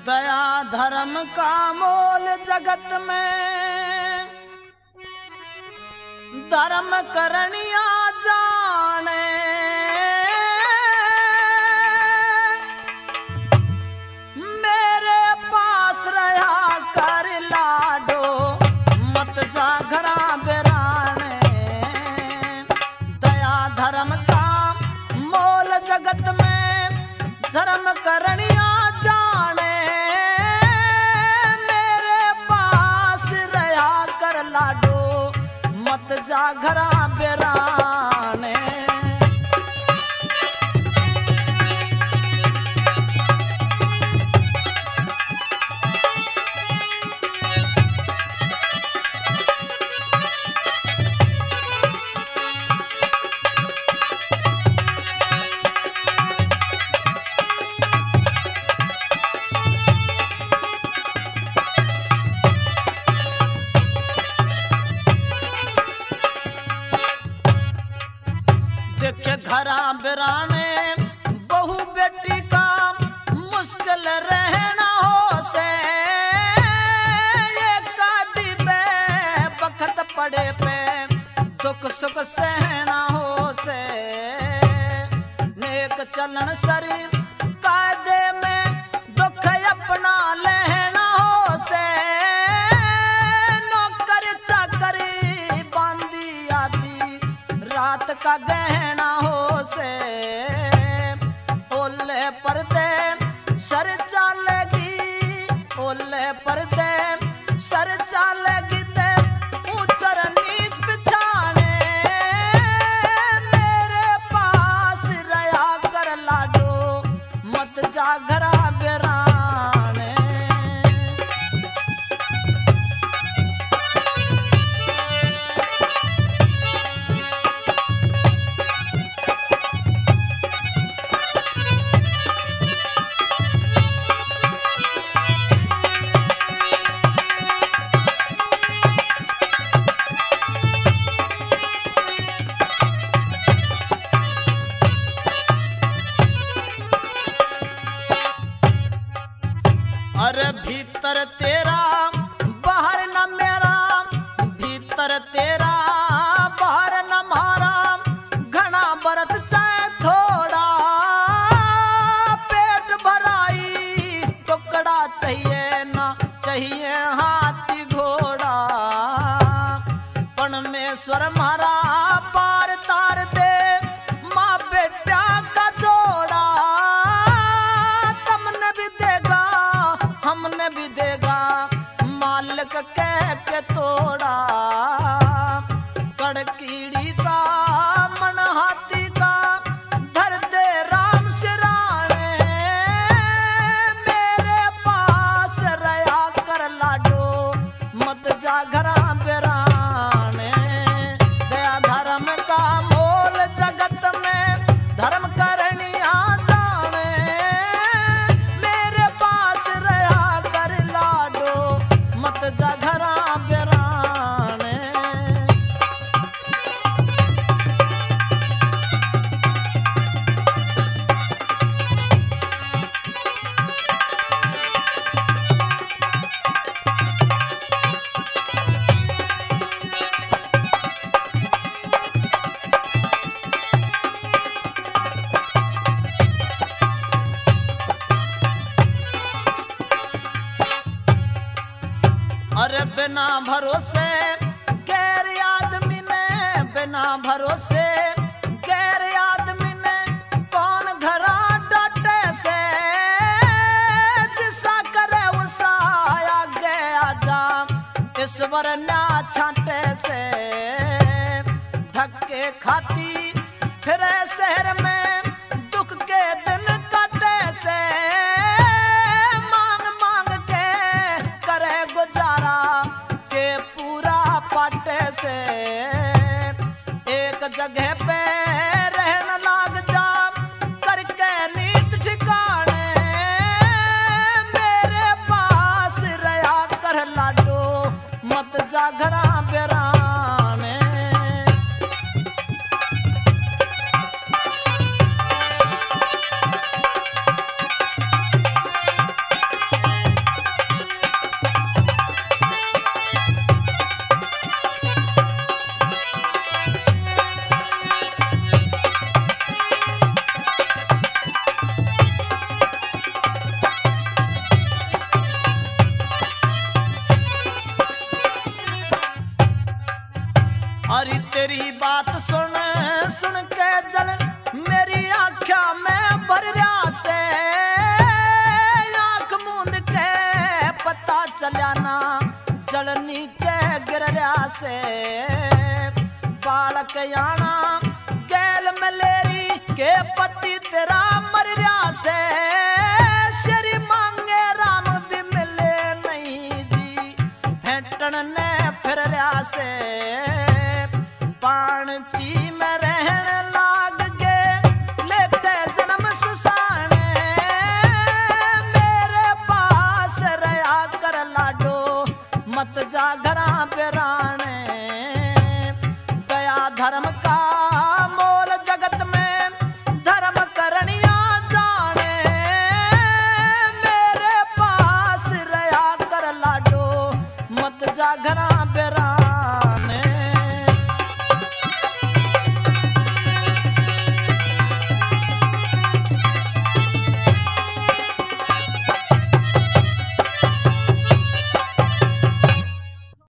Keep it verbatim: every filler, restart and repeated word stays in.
दया धर्म का मोल जगत में, धर्म करनिया जाने। मेरे पास रहा कर लाडो, मत जा घरा बेराने। दया धर्म का मोल जगत में, धर्म करनिया जाने। मेरे पास रहा कर लाडो, मत जा घरा बेराने। देखे घरा बेराने बहू बेटी का मुश्किल रहना हो से। ये कादी पे बखत पड़े पे सुख सुख सहना हो से। नेक चलन शरीर कायदे में दुख अपना लेना हो से। नौकर चाकरी बांधी आती रात का गहना हो से। ओले परदे सर चालेगी, ओले परदे सर चालेगी ते ऊंचर नीच पिछाने। मेरे पास रहा कर लाडो, मत जा घरा बेराने। अरे भीतर तेरा बाहर न मेरा, भीतर तेरा बाहर न मारा। घना बरत चाहे थोड़ा, पेट भराई टुकड़ा चाहिए ना चाहिए हाथी घोड़ा। परमेश्वर मारा पार तार दे, माँ बेटा का जोड़ा। तुमने भी देगा हमने भी देगा, मालिक कह के तोड़ा। कड़कीड़ी का मन हाथी का धर दे राम सिराने। मेरे पास रहा कर लाडो, मत जा घरा बेराने। दया धर्म का मोल जगत में, धर्म करनिया जाने। मेरे पास रहा कर लाडो, मत जा घरा बेराने। अरे बिना भरोसे गैर आदमी ने, बिना भरोसे गैर आदमी ने कौन घरा डाटे से। जिसा करे उसा आगे आजा, ईश्वर ना छांटे से। धक्के खाती फिरे शहर में, दुख के दिन काटे से। मांग मांग के करे गुजारा के पूरा पाटे से। एक जगह पे रहने लाग जा, करके नीत ठिकाने। मेरे पास रहा कर लाडो, मत जा घरा बेराने। मेरी बात सुन सुन के जल मेरी आँखा में भर रहा से आँख मूंद के पता चलिया ना जल नीचे गिर रहा से बालक आना गैल मलेरी के पति तेरा मर रहा से श्री मांगे राम भी मिले नहीं जी भेटन ने फिर रहा से पाणची में रहन लाग गे लेते जन्म सुसाने मेरे पास रहा कर लाडो मत जाग